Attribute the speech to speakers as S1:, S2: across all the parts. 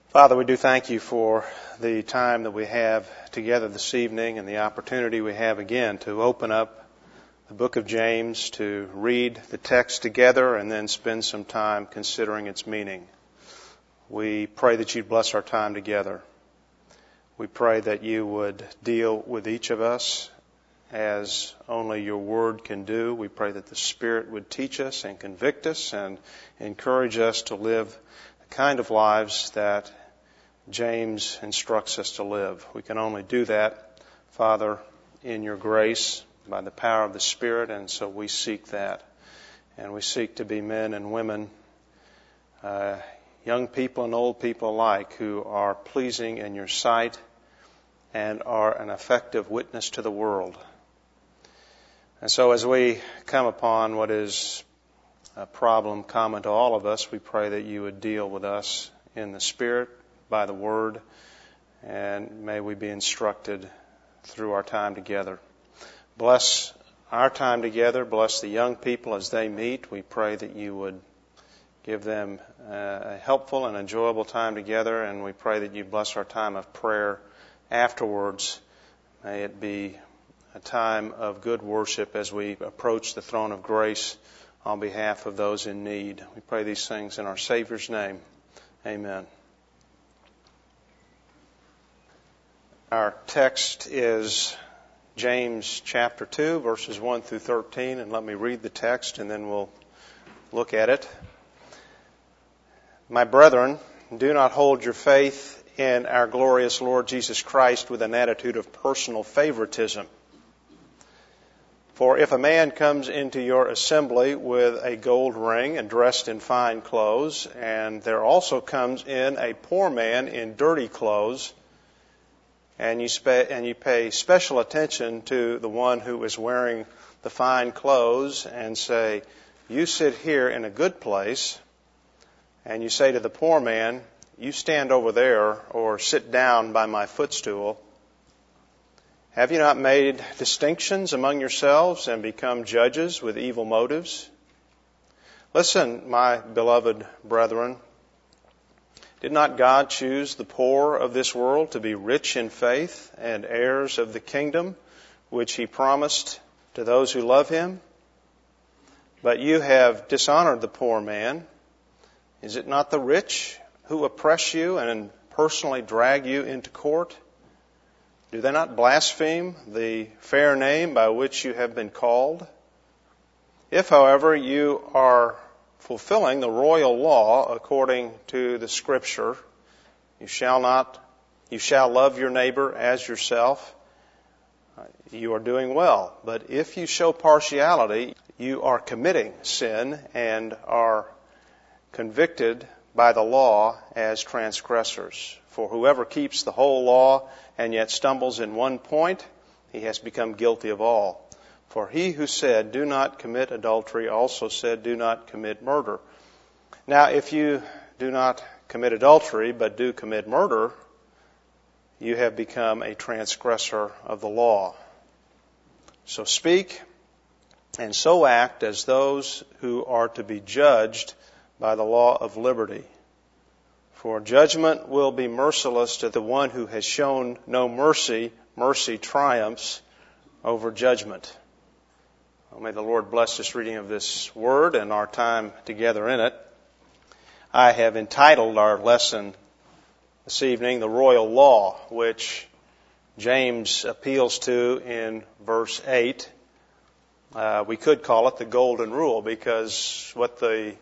S1: Father, we do thank you for the time that we have together this evening and the opportunity we have again to open up the book of James, to read the text together and then spend some time considering its meaning. We pray that you'd bless our time together. We pray that you would deal with each of us as only your word can do. We pray that the Spirit would teach us and convict us and encourage us to live the kind of lives that James instructs us to live. We can only do that, Father, in your grace, by the power of the Spirit, and so we seek that. And we seek to be men and women, young people and old people alike, who are pleasing in your sight and are an effective witness to the world. And so as we come upon what is a problem common to all of us, we pray that you would deal with us in the Spirit, by the Word, and may we be instructed through our time together. Bless our time together. Bless the young people as they meet. We pray that you would give them a helpful and enjoyable time together, and we pray that you bless our time of prayer afterwards. May it be a time of good worship as we approach the throne of grace on behalf of those in need. We pray these things in our Savior's name. Amen. Our text is James chapter 2, verses 1 through 13, and let me read the text and then we'll look at it. My brethren, do not hold your faith in our glorious Lord Jesus Christ with an attitude of personal favoritism. For if a man comes into your assembly with a gold ring and dressed in fine clothes, and there also comes in a poor man in dirty clothes, and you pay special attention to the one who is wearing the fine clothes and say, you sit here in a good place, and you say to the poor man, you stand over there or sit down by my footstool, have you not made distinctions among yourselves and become judges with evil motives? Listen, my beloved brethren, did not God choose the poor of this world to be rich in faith and heirs of the kingdom which He promised to those who love Him? But you have dishonored the poor man. Is it not the rich who oppress you and personally drag you into court? Do they not blaspheme the fair name by which you have been called? If, however, you are fulfilling the royal law according to the Scripture, you shall love your neighbor as yourself, you are doing well. But if you show partiality, you are committing sin and are convicted by the law as transgressors. For whoever keeps the whole law and yet stumbles in one point, he has become guilty of all. For he who said, do not commit adultery, also said, do not commit murder. Now, if you do not commit adultery, but do commit murder, you have become a transgressor of the law. So speak and so act as those who are to be judged by the law of liberty. For judgment will be merciless to the one who has shown no mercy. Mercy triumphs over judgment. Well, may the Lord bless this reading of this word and our time together in it. I have entitled our lesson this evening, The Royal Law, which James appeals to in verse 8. We could call it the Golden Rule, because what the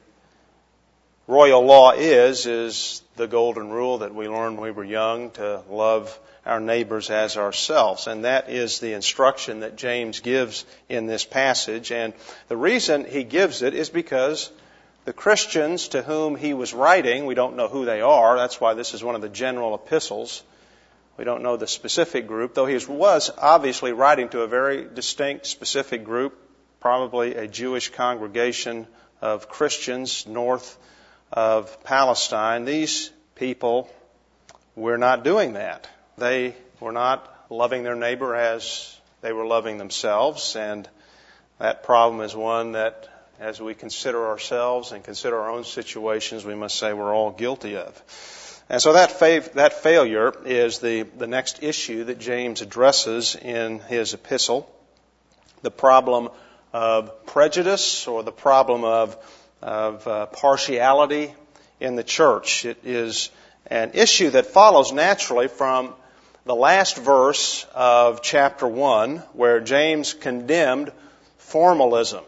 S1: royal law is the Golden Rule that we learned when we were young, to love our neighbors as ourselves. And that is the instruction that James gives in this passage. And the reason he gives it is because the Christians to whom he was writing, we don't know who they are. That's why this is one of the general epistles. We don't know the specific group, though he was obviously writing to a very distinct, specific group, probably a Jewish congregation of Christians north of Palestine. These people were not doing that. They were not loving their neighbor as they were loving themselves, and that problem is one that, as we consider ourselves and consider our own situations, we must say we're all guilty of. And so that failure is the next issue that James addresses in his epistle, the problem of prejudice or the problem of partiality in the church. It is an issue that follows naturally from the last verse of chapter 1, where James condemned formalism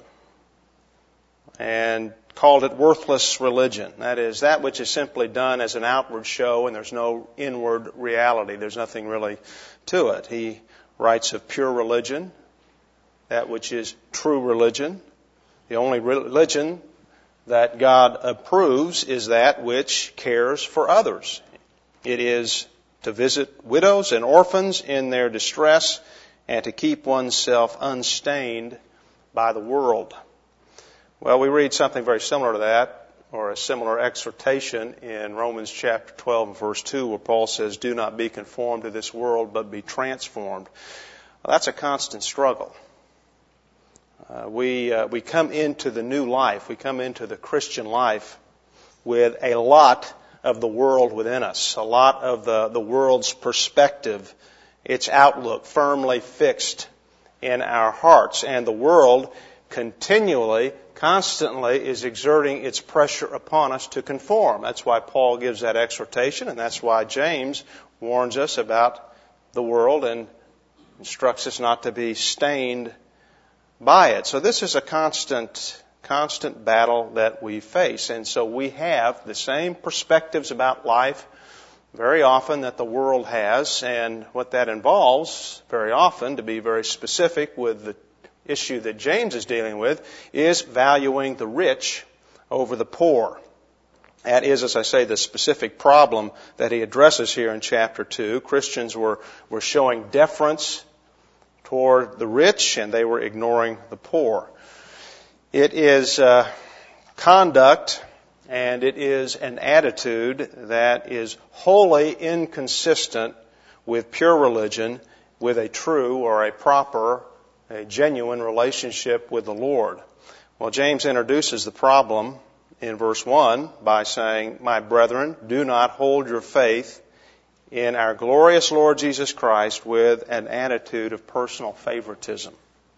S1: and called it worthless religion. That is, that which is simply done as an outward show and there's no inward reality. There's nothing really to it. He writes of pure religion, that which is true religion. The only religion that God approves is that which cares for others. It is to visit widows and orphans in their distress and to keep oneself unstained by the world. Well, we read something very similar to that, or a similar exhortation in Romans chapter 12 and verse 2, where Paul says, "Do not be conformed to this world, but be transformed." Well, that's a constant struggle. We come into the new life, we come into the Christian life with a lot of the world within us, a lot of the world's perspective, its outlook firmly fixed in our hearts. And the world continually, constantly is exerting its pressure upon us to conform. That's why Paul gives that exhortation, and that's why James warns us about the world and instructs us not to be stained by it. So this is a constant battle that we face. And so we have the same perspectives about life very often that the world has, and what that involves very often, to be very specific with the issue that James is dealing with, is valuing the rich over the poor. That is, as I say, the specific problem that he addresses here in chapter 2. Christians were showing deference toward the rich, and they were ignoring the poor. It is conduct, and it is an attitude that is wholly inconsistent with pure religion, with a true or a proper, a genuine relationship with the Lord. Well, James introduces the problem in verse 1 by saying, "My brethren, do not hold your faith in our glorious Lord Jesus Christ with an attitude of personal favoritism."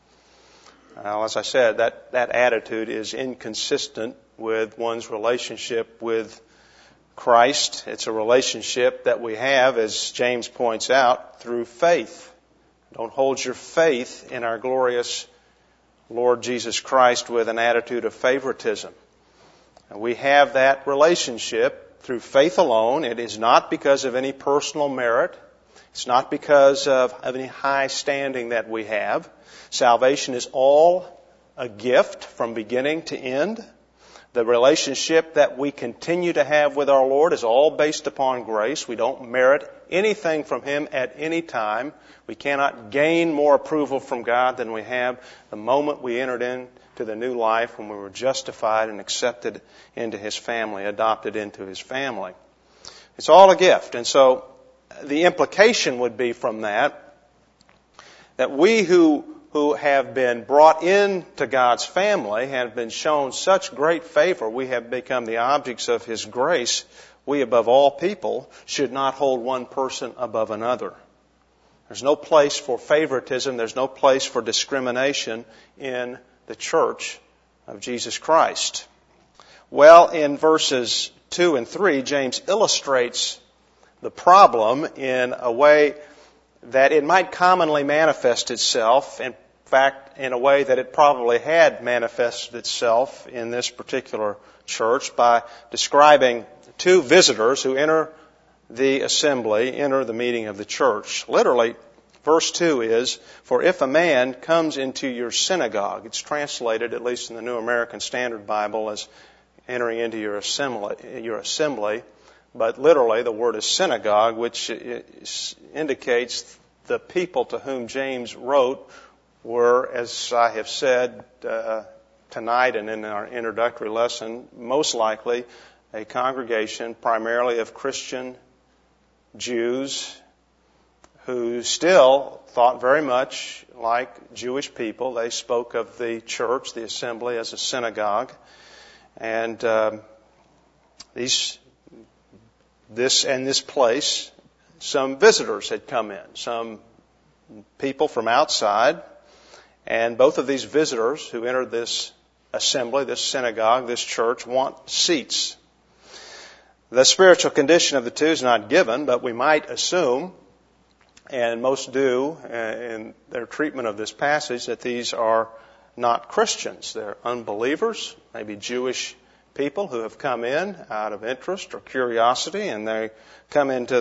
S1: Now, as I said, that attitude is inconsistent with one's relationship with Christ. It's a relationship that we have, as James points out, through faith. Don't hold your faith in our glorious Lord Jesus Christ with an attitude of favoritism. We have that relationship through faith alone. It is not because of any personal merit. It's not because of any high standing that we have. Salvation is all a gift from beginning to end. The relationship that we continue to have with our Lord is all based upon grace. We don't merit anything from Him at any time. We cannot gain more approval from God than we have the moment we entered into the new life, when we were justified and accepted into His family, adopted into His family. It's all a gift. And so the implication would be from that we who have been brought into God's family, have been shown such great favor, we have become the objects of His grace, we above all people should not hold one person above another. There's no place for favoritism, there's no place for discrimination in the church of Jesus Christ. Well, in verses 2 and 3, James illustrates the problem in a way that it might commonly manifest itself, in fact, in a way that it probably had manifested itself in this particular church, by describing two visitors who enter the assembly, enter the meeting of the church. Literally, verse 2 is, "For if a man comes into your synagogue," it's translated, at least in the New American Standard Bible, as entering into your assembly, but literally the word is synagogue, which indicates the people to whom James wrote were, as I have said tonight and in our introductory lesson, most likely a congregation primarily of Christian Jews who still thought very much like Jewish people. They spoke of the church, the assembly, as a synagogue. And these this place, some visitors had come in, some people from outside, and both of these visitors who entered this assembly, this synagogue, this church, want seats. The spiritual condition of the two is not given, but we might assume, and most do in their treatment of this passage, that these are not Christians. They're unbelievers, maybe Jewish people who have come in out of interest or curiosity, and they come into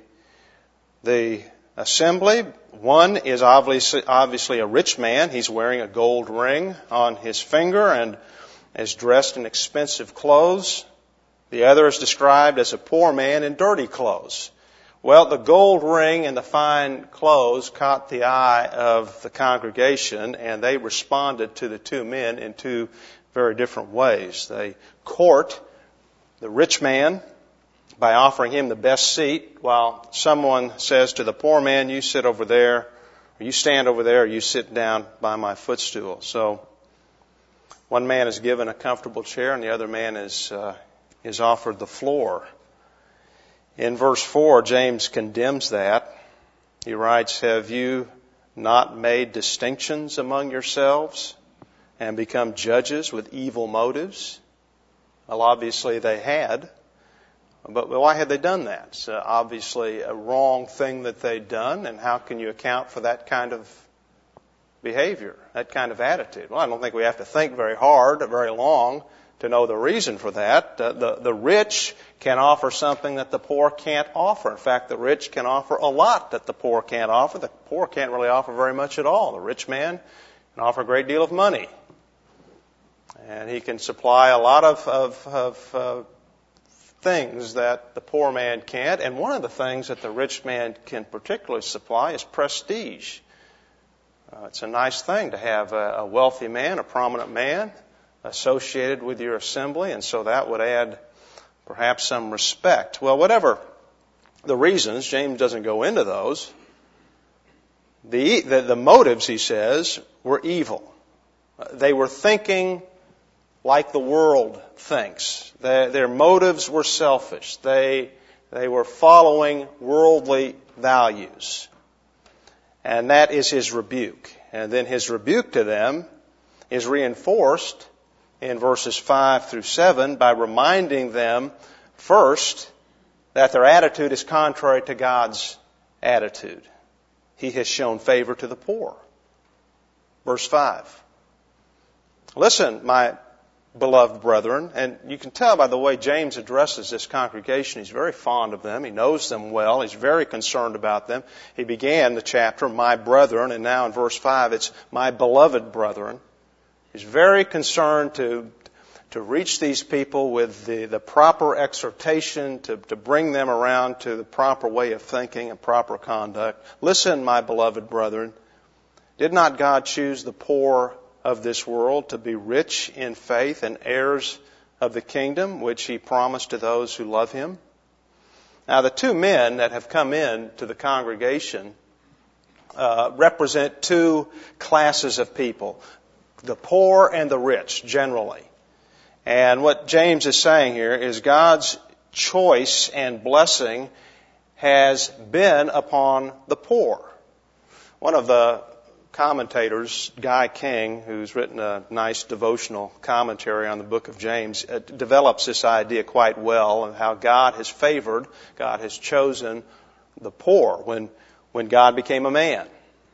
S1: the assembly. One is obviously a rich man. He's wearing a gold ring on his finger and is dressed in expensive clothes. The other is described as a poor man in dirty clothes. Well, the gold ring and the fine clothes caught the eye of the congregation, and they responded to the two men in two very different ways. They court the rich man by offering him the best seat, while someone says to the poor man, you sit over there, or you stand over there, or you sit down by my footstool. So one man is given a comfortable chair, and the other man is offered the floor. In verse 4, James condemns that. He writes, have you not made distinctions among yourselves and become judges with evil motives? Well, obviously they had. But why had they done that? It's obviously a wrong thing that they'd done, and how can you account for that kind of behavior, that kind of attitude? Well, I don't think we have to think very hard or very long to know the reason for that. The rich can offer something that the poor can't offer. In fact, the rich can offer a lot that the poor can't offer. The poor can't really offer very much at all. The rich man can offer a great deal of money. And he can supply a lot of things that the poor man can't. And one of the things that the rich man can particularly supply is prestige. It's a nice thing to have a wealthy man, a prominent man, associated with your assembly, and so that would add perhaps some respect. Well, whatever the reasons, James doesn't go into those. The motives, he says, were evil. They were thinking like the world thinks. Their motives were selfish. They were following worldly values. And that is his rebuke. And then his rebuke to them is reinforced in verses 5 through 7 by reminding them first that their attitude is contrary to God's attitude. He has shown favor to the poor. Verse 5. Listen, my beloved brethren, and you can tell by the way James addresses this congregation, he's very fond of them. He knows them well. He's very concerned about them. He began the chapter, my brethren, and now in verse 5 it's my beloved brethren. He's very concerned to reach these people with the proper exhortation, to bring them around to the proper way of thinking and proper conduct. Listen, my beloved brethren, did not God choose the poor of this world to be rich in faith and heirs of the kingdom which He promised to those who love Him? Now, the two men that have come in to the congregation represent two classes of people. The poor and the rich, generally. And what James is saying here is God's choice and blessing has been upon the poor. One of the commentators, Guy King, who's written a nice devotional commentary on the book of James, develops this idea quite well of how God has favored, God has chosen the poor when God became a man.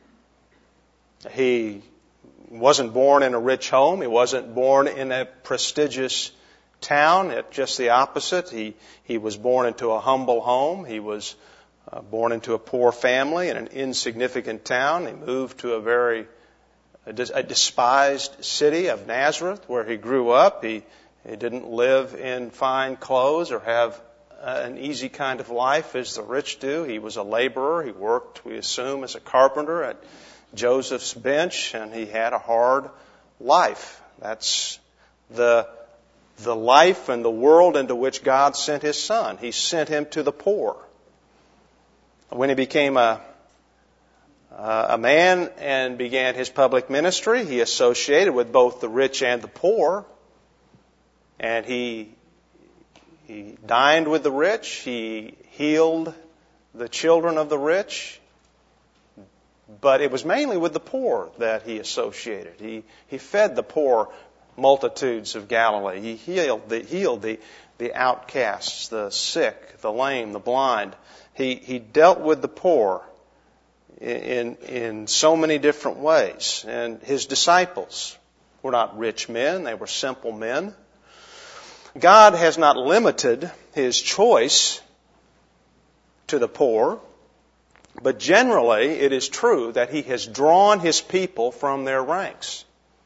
S1: He wasn't born in a rich home. He wasn't born in a prestigious town. Just the opposite. He was born into a humble home. He was born into a poor family in an insignificant town. He moved to a despised city of Nazareth where he grew up. He didn't live in fine clothes or have an easy kind of life as the rich do. He was a laborer. He worked, we assume, as a carpenter at Joseph's bench, and he had a hard life. That's the life and the world into which God sent His Son. He sent Him to the poor. When he became a man and began his public ministry, he associated with both the rich and the poor, and he He dined with the rich. He healed the children of the rich. But it was mainly with the poor that he associated. He fed the poor multitudes of Galilee. He healed the outcasts, the sick, the lame, the blind. He dealt with the poor in so many different ways. And his disciples were not rich men. They were simple men. God has not limited his choice to the poor, but generally it is true that he has drawn his people from their ranks.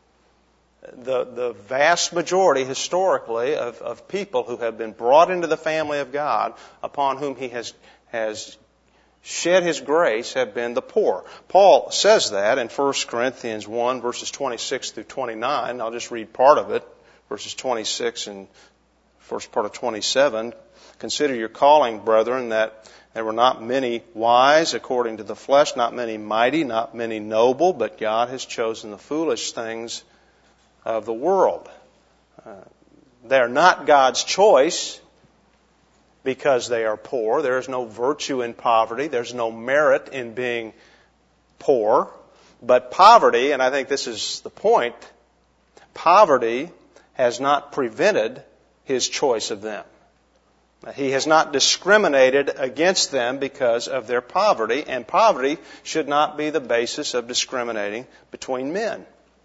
S1: The vast majority historically of people who have been brought into the family of God, upon whom he has shed his grace, have been the poor. Paul says that in 1 Corinthians 1, verses 26 through 29. I'll just read part of it, verses 26 and first part of 27. Consider your calling, brethren, that there were not many wise according to the flesh, not many mighty, not many noble, but God has chosen the foolish things of the world. They're not God's choice because they are poor. There is no virtue in poverty. There's no merit in being poor. But poverty, and I think this is the point, poverty has not prevented his choice of them. He has not discriminated against them because of their poverty, and poverty should not be the basis of discriminating between men.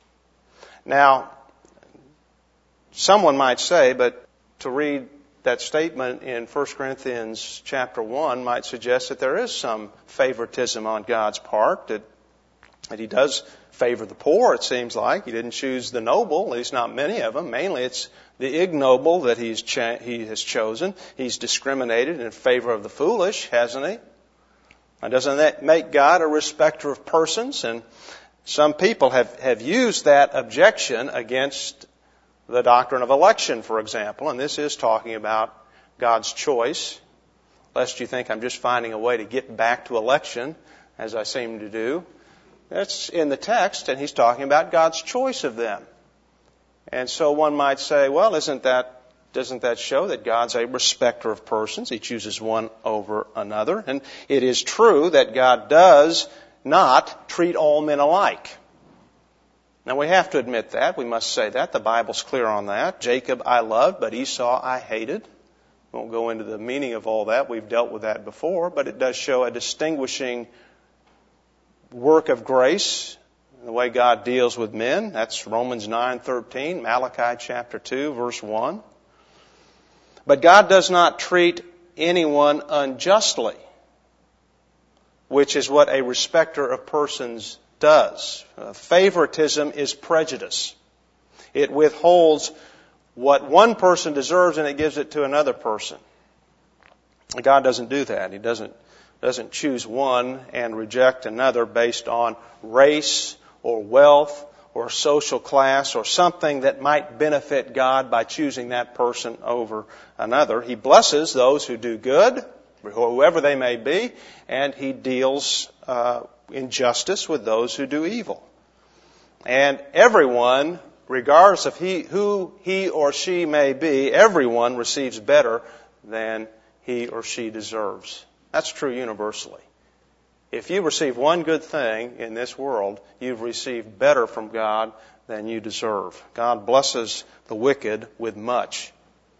S1: Now, someone might say, but to read that statement in 1 Corinthians chapter 1 might suggest that there is some favoritism on God's part, that he does favor the poor, it seems like. He didn't choose the noble, at least not many of them. Mainly it's the ignoble that he has chosen. He's discriminated in favor of the foolish, hasn't he? And doesn't that make God a respecter of persons? And some people have used that objection against the doctrine of election, for example, and this is talking about God's choice, lest you think I'm just finding a way to get back to election, as I seem to do. That's in the text, and he's talking about God's choice of them. And so one might say, well, doesn't that show that God's a respecter of persons? He chooses one over another. And it is true that God does not treat all men alike. Now, we have to admit that. We must say that. The Bible's clear on that. Jacob I loved, but Esau I hated. We won't go into the meaning of all that. We've dealt with that before. But it does show a distinguishing work of grace in the way God deals with men. That's Romans 9:13, Malachi chapter 2, verse 1. But God does not treat anyone unjustly, which is what a respecter of persons does. Favoritism is prejudice. It withholds what one person deserves and it gives it to another person. God doesn't do that. He doesn't choose one and reject another based on race or wealth or social class or something that might benefit God by choosing that person over another. He blesses those who do good, whoever they may be, and He deals in justice with those who do evil. And everyone, regardless of who he or she may be, everyone receives better than he or she deserves. That's true universally. If you receive one good thing in this world, you've received better from God than you deserve. God blesses the wicked with much.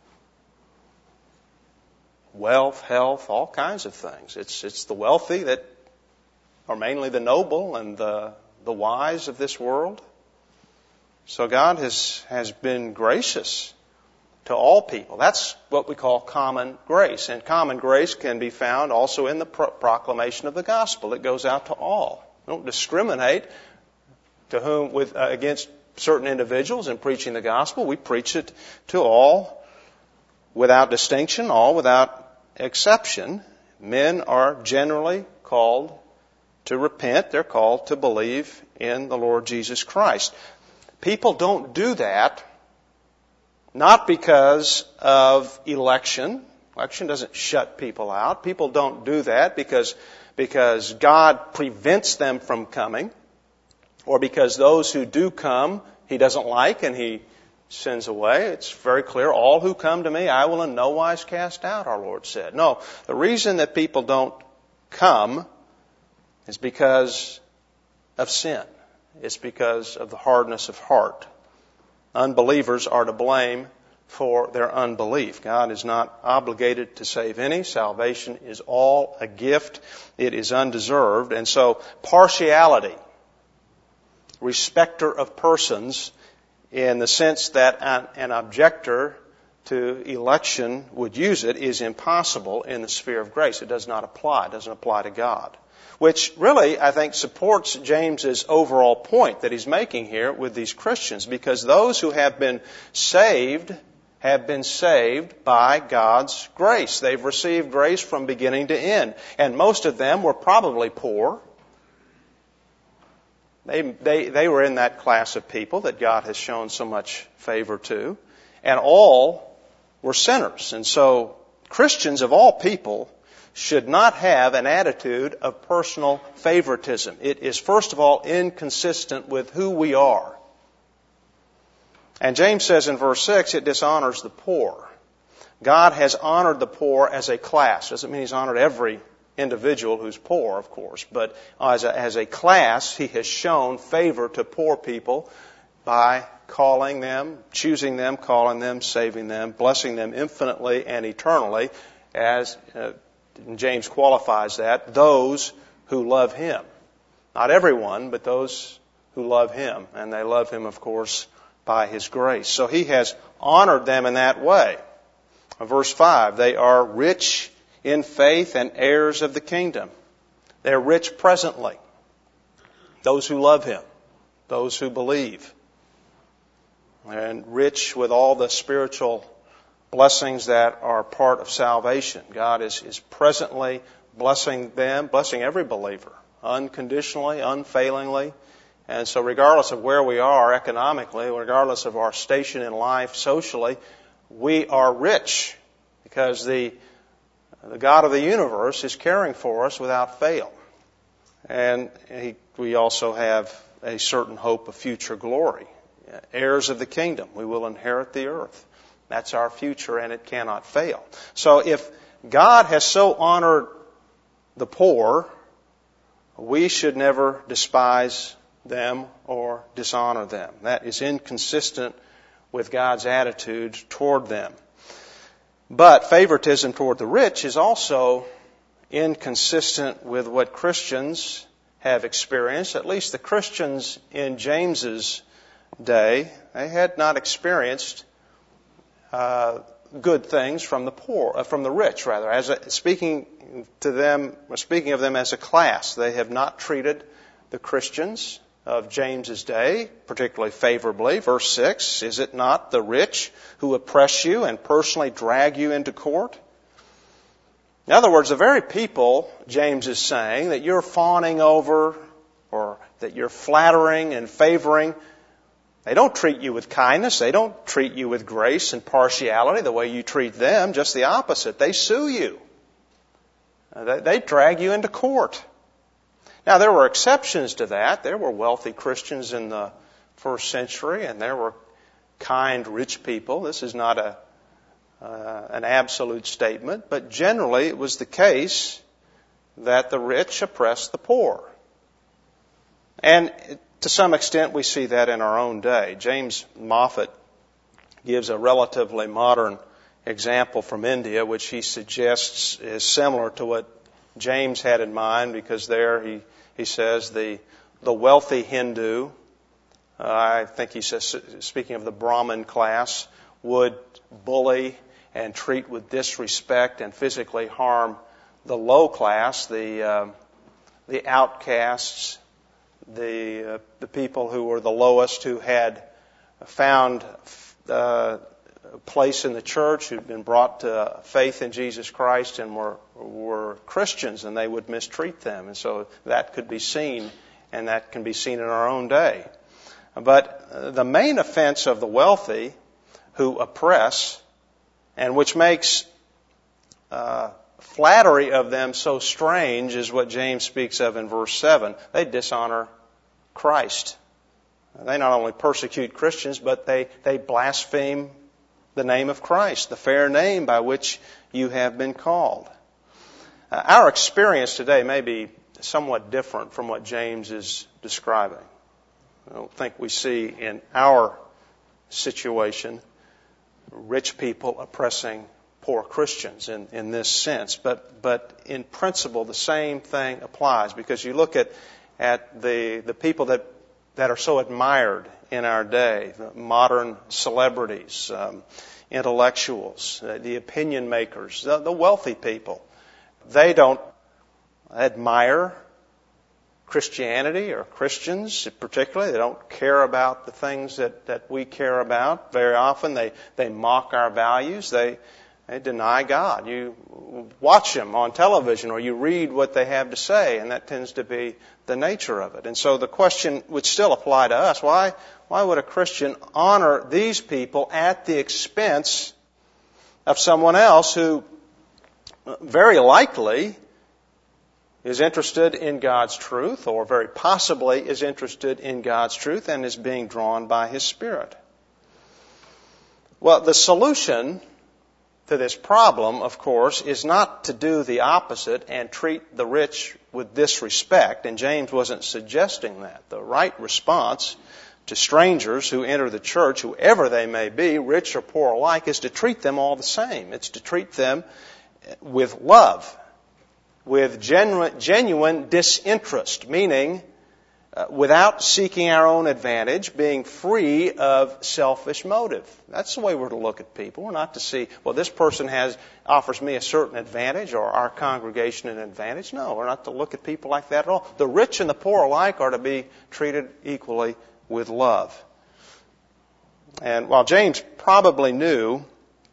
S1: Wealth, health, all kinds of things. It's the wealthy that are mainly the noble and the wise of this world. So God has been gracious to all people. That's what we call common grace. And common grace can be found also in the proclamation of the gospel. It goes out to all. We don't discriminate against certain individuals in preaching the gospel. We preach it to all without distinction, all without exception. Men are generally called to repent. They're called to believe in the Lord Jesus Christ. People don't do that not because of election. Election doesn't shut people out. People don't do that because God prevents them from coming, or because those who do come He doesn't like and He sins away. It's very clear. All who come to me, I will in no wise cast out, our Lord said. No, the reason that people don't come is because of sin. It's because of the hardness of heart. Unbelievers are to blame for their unbelief. God is not obligated to save any. Salvation is all a gift. It is undeserved. And so partiality, respecter of persons, in the sense that an objector to election would use it, is impossible in the sphere of grace. It does not apply. It doesn't apply to God. Which really, I think, supports James's overall point that he's making here with these Christians, because those who have been saved by God's grace. They've received grace from beginning to end. And most of them were probably poor. They were in that class of people that God has shown so much favor to. And all were sinners. And so Christians of all people should not have an attitude of personal favoritism. It is, first of all, inconsistent with who we are. And James says in verse 6, it dishonors the poor. God has honored the poor as a class. Doesn't mean He's honored every individual who's poor, of course, but as a class, He has shown favor to poor people by calling them, choosing them, calling them, saving them, blessing them infinitely and eternally, as James qualifies that, those who love Him. Not everyone, but those who love Him. And they love Him, of course, by His grace. So He has honored them in that way. Verse 5, they are rich in faith and heirs of the kingdom. They're rich presently. Those who love Him. Those who believe. And rich with all the spiritual blessings that are part of salvation. God is presently blessing them, blessing every believer, unconditionally, unfailingly. And so regardless of where we are economically, regardless of our station in life socially, we are rich because the God of the universe is caring for us without fail. And we also have a certain hope of future glory. Heirs of the kingdom, we will inherit the earth. That's our future, and it cannot fail. So if God has so honored the poor, we should never despise them or dishonor them. That is inconsistent with God's attitude toward them. But favoritism toward the rich is also inconsistent with what Christians have experienced. At least the Christians in James's day, they had not experienced good things from the poor, from the rich, rather. Speaking of them as a class, they have not treated the Christians of James's day particularly favorably. Verse 6, is it not the rich who oppress you and personally drag you into court? In other words, the very people, James is saying, that you're fawning over or that you're flattering and favoring, they don't treat you with kindness. They don't treat you with grace and partiality the way you treat them. Just the opposite. They sue you. They drag you into court. Now, there were exceptions to that. There were wealthy Christians in the first century, and there were kind, rich people. This is not an absolute statement, but generally it was the case that the rich oppressed the poor. And to some extent, we see that in our own day. James Moffat gives a relatively modern example from India, which he suggests is similar to what James had in mind, because there he says the wealthy Hindu, I think he says, speaking of the Brahmin class, would bully and treat with disrespect and physically harm the low class, the outcasts, the people who were the lowest, who had found a place in the church, who'd been brought to faith in Jesus Christ and were Christians, and they would mistreat them. And so that could be seen, and that can be seen in our own day. But the main offense of the wealthy who oppress, and which makes flattery of them so strange, is what James speaks of in verse 7. They dishonor Christ. They not only persecute Christians, but they blaspheme the name of Christ, the fair name by which you have been called. Our experience today may be somewhat different from what James is describing. I don't think we see in our situation rich people oppressing poor Christians in this sense. But in principle, the same thing applies, because you look at the people that are so admired in our day, the modern celebrities, intellectuals, the opinion makers, the wealthy people. They don't admire Christianity or Christians particularly. They don't care about the things that we care about. Very often they mock our values. They deny God. You watch them on television or you read what they have to say, and that tends to be the nature of it. And so the question would still apply to us. Why would a Christian honor these people at the expense of someone else who very likely is interested in God's truth, or very possibly is interested in God's truth and is being drawn by His Spirit? Well, the solution to this problem, of course, is not to do the opposite and treat the rich with disrespect, and James wasn't suggesting that. The right response to strangers who enter the church, whoever they may be, rich or poor alike, is to treat them all the same. It's to treat them with love, with genuine disinterest, meaning without seeking our own advantage, being free of selfish motive. That's the way we're to look at people. We're not to see, well, this person offers me a certain advantage, or our congregation an advantage. No, we're not to look at people like that at all. The rich and the poor alike are to be treated equally with love. And while James probably knew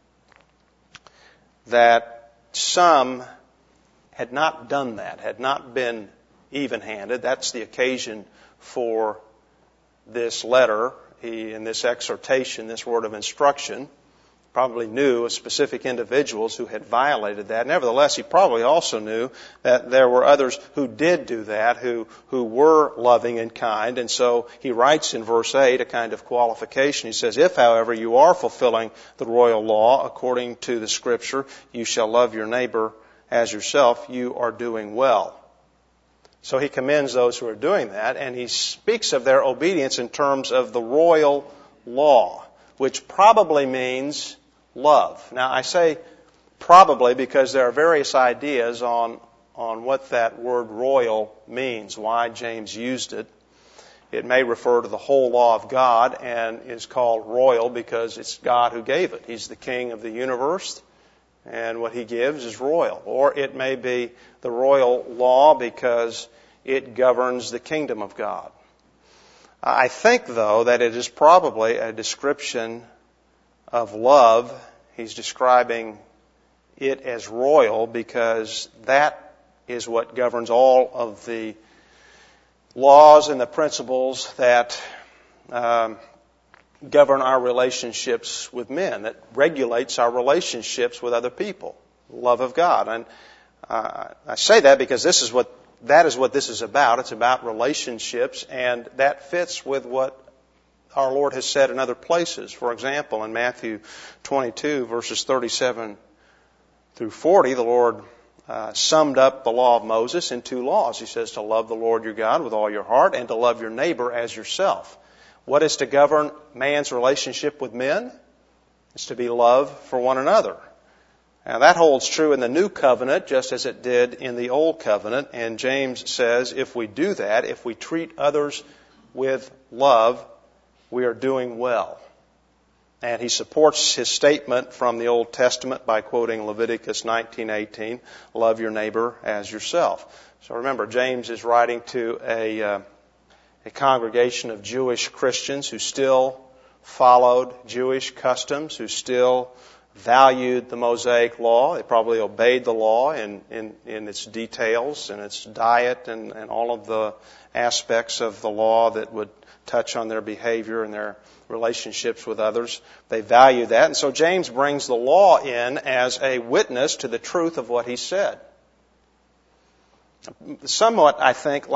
S1: that some had not done that, had not been even-handed, that's the occasion for this letter, in this exhortation, this word of instruction. Probably knew of specific individuals who had violated that. Nevertheless, he probably also knew that there were others who did do that, who were loving and kind. And so he writes in verse 8 a kind of qualification. He says, "If, however, you are fulfilling the royal law according to the Scripture, you shall love your neighbor as yourself, you are doing well." So he commends those who are doing that, and he speaks of their obedience in terms of the royal law, which probably means love. Now, I say probably because there are various ideas on what that word royal means, why James used it. It may refer to the whole law of God and is called royal because it's God who gave it. He's the king of the universe, and what He gives is royal. Or it may be the royal law because it governs the kingdom of God. I think, though, that it is probably a description of love. He's describing it as royal because that is what governs all of the laws and the principles that govern our relationships with men, that regulates our relationships with other people, love of God. And I say that because that is what this is about. It's about relationships, and that fits with what our Lord has said in other places. For example, in Matthew 22, verses 37 through 40, the Lord summed up the law of Moses in 2 laws. He says to love the Lord your God with all your heart and to love your neighbor as yourself. What is to govern man's relationship with men? It's to be love for one another. Now that holds true in the new covenant just as it did in the old covenant. And James says if we do that, if we treat others with love, we are doing well. And he supports his statement from the Old Testament by quoting Leviticus 19:18, love your neighbor as yourself. So remember, James is writing to a congregation of Jewish Christians who still followed Jewish customs, who still valued the Mosaic law. They probably obeyed the law in its details and its diet and all of the aspects of the law that would touch on their behavior and their relationships with others. They valued that. And so James brings the law in as a witness to the truth of what he said. Somewhat, I think, like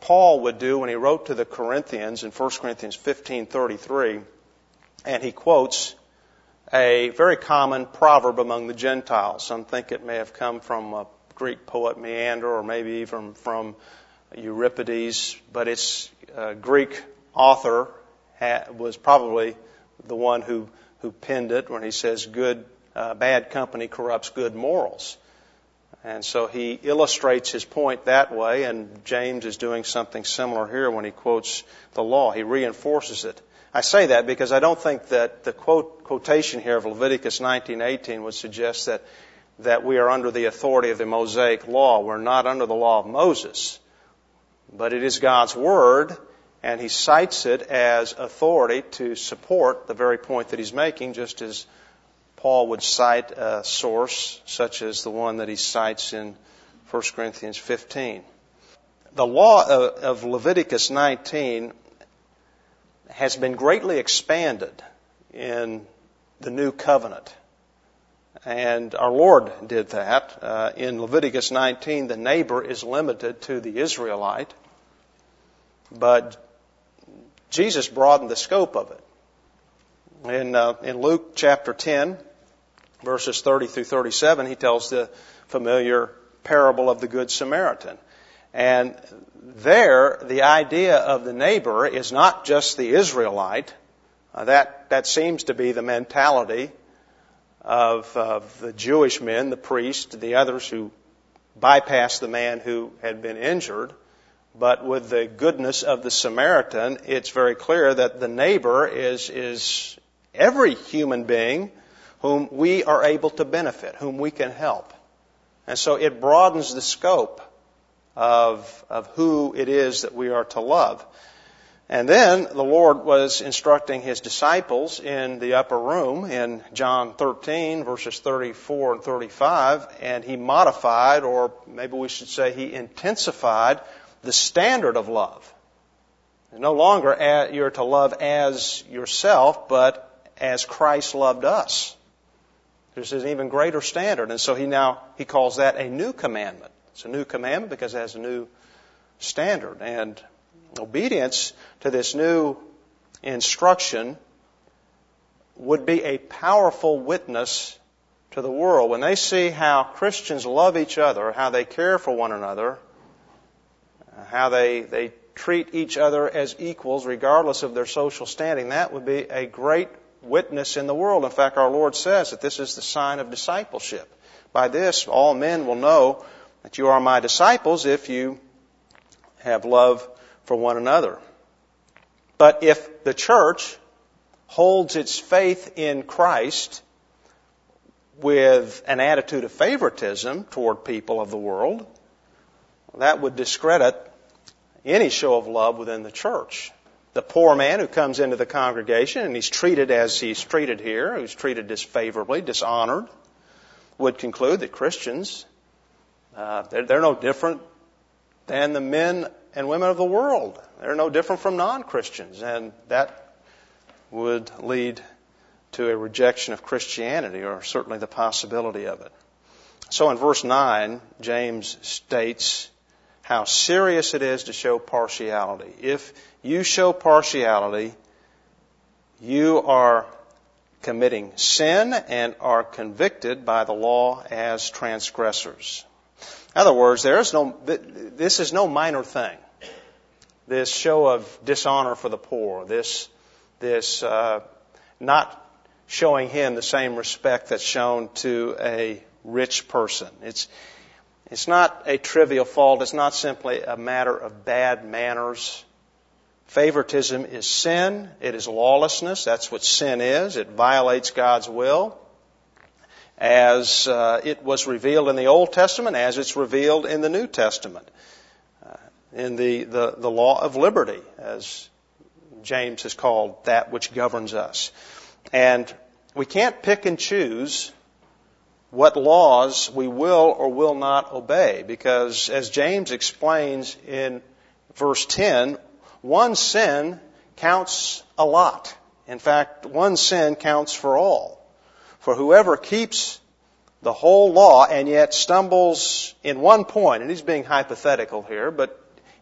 S1: Paul would do when he wrote to the Corinthians in 1 Corinthians 15:33, and he quotes a very common proverb among the Gentiles. Some think it may have come from a Greek poet Meander, or maybe even from Euripides, but its Greek author was probably the one who penned it when he says, bad company corrupts good morals. And so he illustrates his point that way, and James is doing something similar here when he quotes the law. He reinforces it. I say that because I don't think that the quotation here of Leviticus 19:18 would suggest that we are under the authority of the Mosaic law. We're not under the law of Moses. But it is God's Word, and he cites it as authority to support the very point that he's making, just as Paul would cite a source such as the one that he cites in 1 Corinthians 15. The law of Leviticus 19 has been greatly expanded in the New Covenant. And our Lord did that. In Leviticus 19, the neighbor is limited to the Israelite. But Jesus broadened the scope of it. In Luke chapter 10, verses 30 through 37, he tells the familiar parable of the Good Samaritan. And there, the idea of the neighbor is not just the Israelite. That seems to be the mentality of the Jewish men, the priest, the others who bypassed the man who had been injured. But with the goodness of the Samaritan, it's very clear that the neighbor is every human being whom we are able to benefit, whom we can help. And so it broadens the scope of who it is that we are to love. And then the Lord was instructing his disciples in the upper room in John 13, verses 34 and 35, and he modified, or maybe we should say he intensified, the standard of love. No longer you're to love as yourself, but as Christ loved us. There's an even greater standard. And so he calls that a new commandment. It's a new commandment because it has a new standard. And obedience to this new instruction would be a powerful witness to the world. When they see how Christians love each other, how they care for one another, how they treat each other as equals regardless of their social standing, that would be a great witness in the world. In fact, our Lord says that this is the sign of discipleship. By this, all men will know that you are my disciples if you have love for one another. But if the church holds its faith in Christ with an attitude of favoritism toward people of the world, that would discredit any show of love within the church. The poor man who comes into the congregation and he's treated as he's treated here, who's treated disfavorably, dishonored, would conclude that Christians, they're no different than the men and women of the world. They're no different from non-Christians. And that would lead to a rejection of Christianity, or certainly the possibility of it. So in verse 9, James states how serious it is to show partiality. If you show partiality, you are committing sin and are convicted by the law as transgressors. In other words, this is no minor thing. This show of dishonor for the poor, this not showing him the same respect that's shown to a rich person. It's not a trivial fault. It's not simply a matter of bad manners. Favoritism is sin. It is lawlessness. That's what sin is. It violates God's will, as it was revealed in the Old Testament, as it's revealed in the New Testament, in the law of liberty, as James has called that which governs us. And we can't pick and choose what laws we will or will not obey, because as James explains in verse 10, one sin counts a lot. In fact, one sin counts for all. For whoever keeps the whole law and yet stumbles in one point, and he's being hypothetical here, but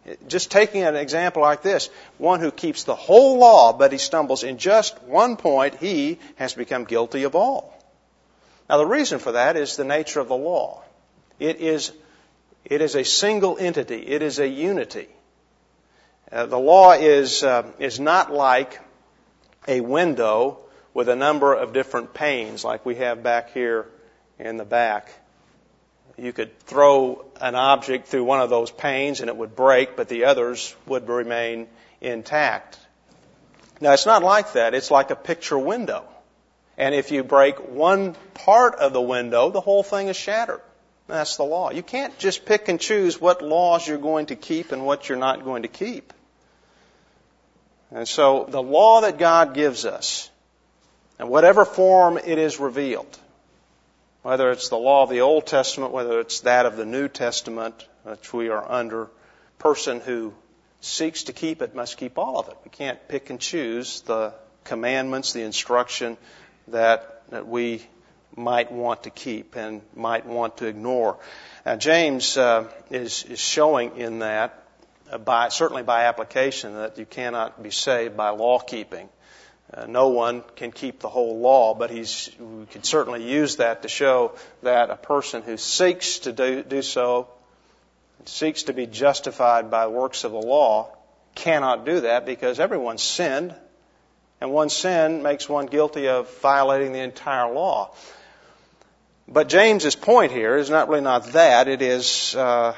S1: Just taking an example like this, one who keeps the whole law, but he stumbles in just one point, he has become guilty of all. Now, the reason for that is the nature of the law. It is a single entity. It is a unity. The law is not like a window with a number of different panes like we have back here in the back. You could throw an object through one of those panes and it would break, but the others would remain intact. Now, it's not like that. It's like a picture window. And if you break one part of the window, the whole thing is shattered. That's the law. You can't just pick and choose what laws you're going to keep and what you're not going to keep. And so the law that God gives us, in whatever form it is revealed, whether it's the law of the Old Testament, whether it's that of the New Testament, which we are under, person who seeks to keep it must keep all of it. We can't pick and choose the commandments, the instruction that we might want to keep and might want to ignore. Now, James is showing in that, certainly by application, that you cannot be saved by law keeping. No one can keep the whole law, but we can certainly use that to show that a person who seeks to do so, seeks to be justified by works of the law, cannot do that because everyone's sinned, and one sin makes one guilty of violating the entire law. But James's point here is not that. It is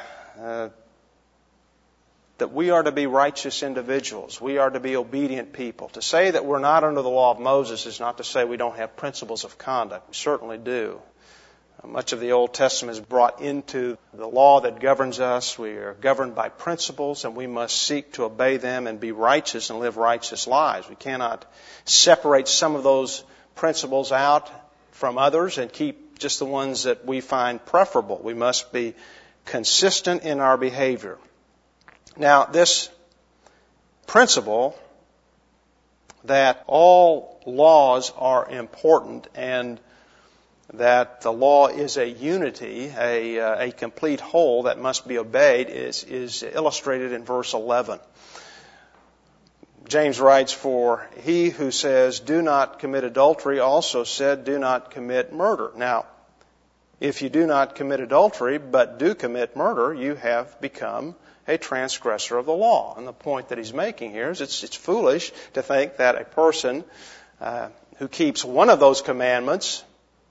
S1: that we are to be righteous individuals. We are to be obedient people. To say that we're not under the law of Moses is not to say we don't have principles of conduct. We certainly do. Much of the Old Testament is brought into the law that governs us. We are governed by principles, and we must seek to obey them and be righteous and live righteous lives. We cannot separate some of those principles out from others and keep just the ones that we find preferable. We must be consistent in our behavior. Now, this principle that all laws are important and that the law is a unity, a complete whole that must be obeyed is illustrated in verse 11. James writes, "For he who says, 'Do not commit adultery,' also said, 'Do not commit murder.' Now, if you do not commit adultery but do commit murder, you have become a transgressor of the law." And the point that he's making here is it's foolish to think that a person who keeps one of those commandments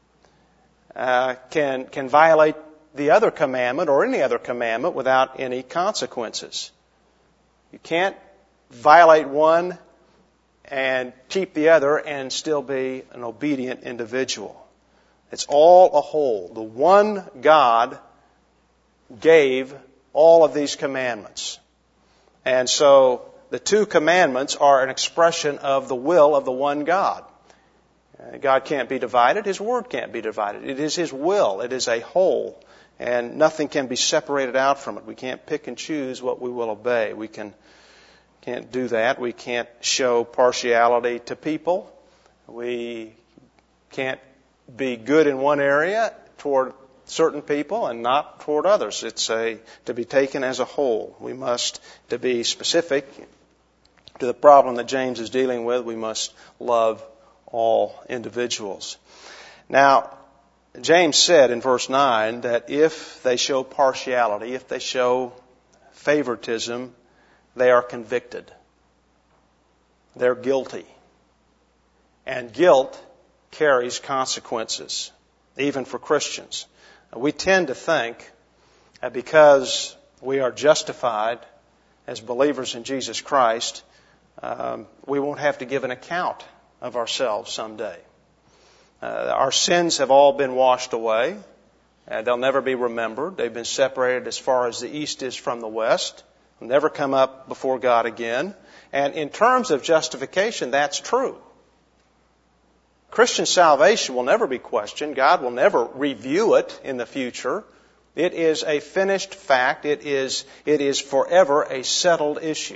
S1: can violate the other commandment or any other commandment without any consequences. You can't violate one and keep the other and still be an obedient individual. It's all a whole. The one God gave all of these commandments. And so the two commandments are an expression of the will of the one God. God can't be divided. His Word can't be divided. It is His will. It is a whole. And nothing can be separated out from it. We can't pick and choose what we will obey. We can't do that. We can't show partiality to people. We can't be good in one area toward certain people and not toward others. It's to be taken as a whole. We must, to be specific to the problem that James is dealing with, we must love all individuals. Now, James said in verse 9 that if they show partiality, if they show favoritism, they are convicted. They're guilty. And guilt carries consequences, even for Christians. We tend to think that because we are justified as believers in Jesus Christ, we won't have to give an account of ourselves someday. Our sins have all been washed away. They'll never be remembered. They've been separated as far as the east is from the west. They'll never come up before God again. And in terms of justification, that's true. Christian salvation will never be questioned. God will never review it in the future. It is a finished fact. It is forever a settled issue.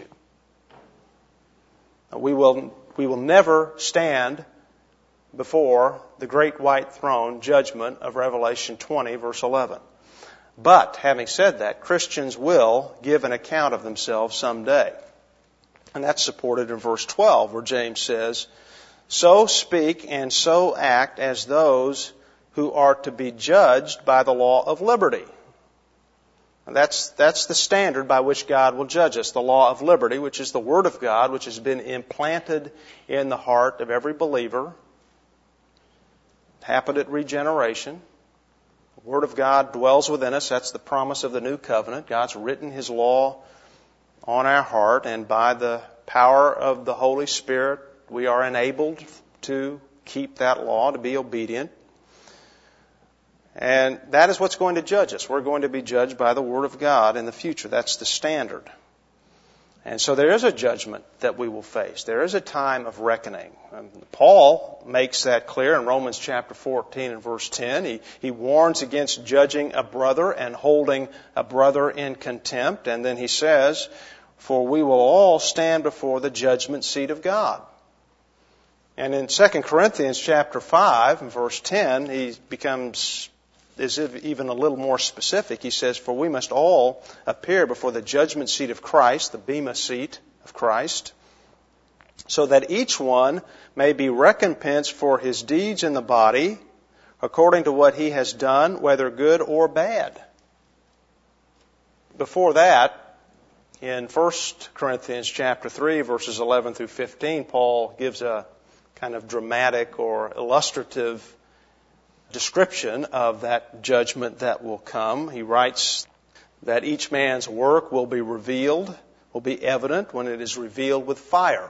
S1: We will never stand before the great white throne judgment of Revelation 20, verse 11. But, having said that, Christians will give an account of themselves someday. And that's supported in verse 12, where James says, "So speak and so act as those who are to be judged by the law of liberty." And that's the standard by which God will judge us, the law of liberty, which is the Word of God, which has been implanted in the heart of every believer. It happened at regeneration. The Word of God dwells within us. That's the promise of the new covenant. God's written His law on our heart, and by the power of the Holy Spirit, we are enabled to keep that law, to be obedient. And that is what's going to judge us. We're going to be judged by the Word of God in the future. That's the standard. And so there is a judgment that we will face. There is a time of reckoning. Paul makes that clear in Romans chapter 14 and verse 10. He warns against judging a brother and holding a brother in contempt. And then he says, "For we will all stand before the judgment seat of God." And in 2 Corinthians chapter 5 and verse 10, he becomes even a little more specific. He says, "For we must all appear before the judgment seat of Christ," the bema seat of Christ, "so that each one may be recompensed for his deeds in the body, according to what he has done, whether good or bad." Before that, in 1 Corinthians chapter 3, verses 11 through 15, Paul gives a kind of dramatic or illustrative description of that judgment that will come. He writes that each man's work will be revealed, will be evident when it is revealed with fire.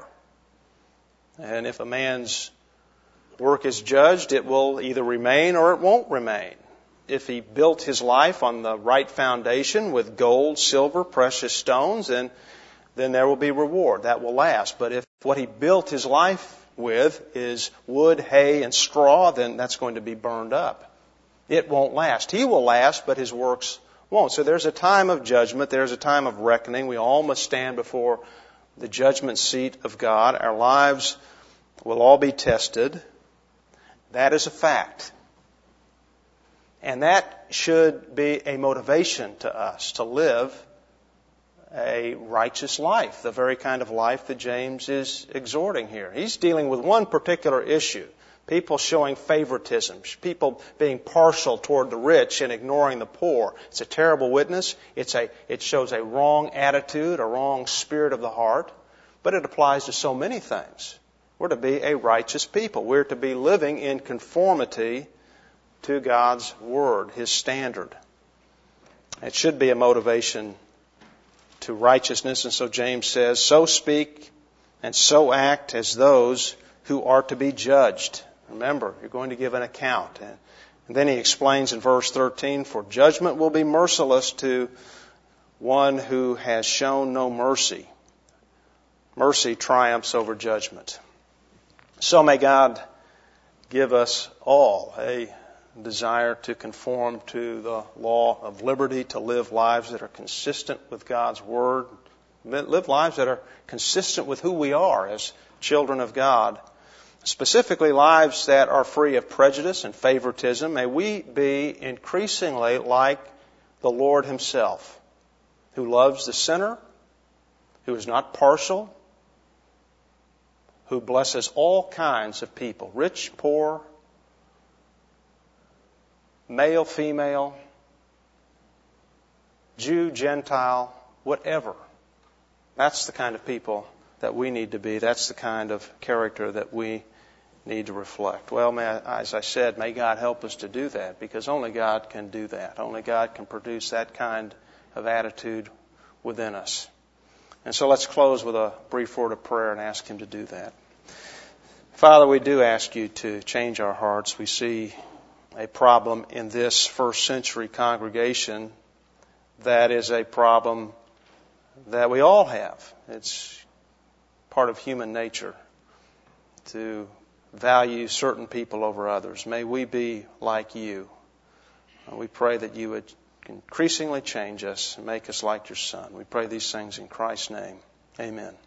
S1: And if a man's work is judged, it will either remain or it won't remain. If he built his life on the right foundation with gold, silver, precious stones, then there will be reward. That will last. But if what he built his life with is wood, hay, and straw, then that's going to be burned up. It won't last. He will last, but his works won't. So there's a time of judgment. There's a time of reckoning. We all must stand before the judgment seat of God. Our lives will all be tested. That is a fact. And that should be a motivation to us to live a righteous life, the very kind of life that James is exhorting here. He's dealing with one particular issue, people showing favoritism, people being partial toward the rich and ignoring the poor. It's a terrible witness. It shows a wrong attitude, a wrong spirit of the heart, but it applies to so many things. We're to be a righteous people. We're to be living in conformity to God's Word, His standard. It should be a motivation to righteousness. And so James says, "So speak and so act as those who are to be judged." Remember, you're going to give an account. And then he explains in verse 13, "For judgment will be merciless to one who has shown no mercy." Mercy triumphs over judgment. So may God give us all a desire to conform to the law of liberty, to live lives that are consistent with God's Word, live lives that are consistent with who we are as children of God, specifically lives that are free of prejudice and favoritism. May we be increasingly like the Lord Himself, who loves the sinner, who is not partial, who blesses all kinds of people, rich, poor, male, female, Jew, Gentile, whatever. That's the kind of people that we need to be. That's the kind of character that we need to reflect. Well, as I said, may God help us to do that, because only God can do that. Only God can produce that kind of attitude within us. And so let's close with a brief word of prayer and ask Him to do that. Father, we do ask You to change our hearts. We see a problem in this first century congregation that is a problem that we all have. It's part of human nature to value certain people over others. May we be like You. We pray that You would increasingly change us and make us like Your Son. We pray these things in Christ's name. Amen.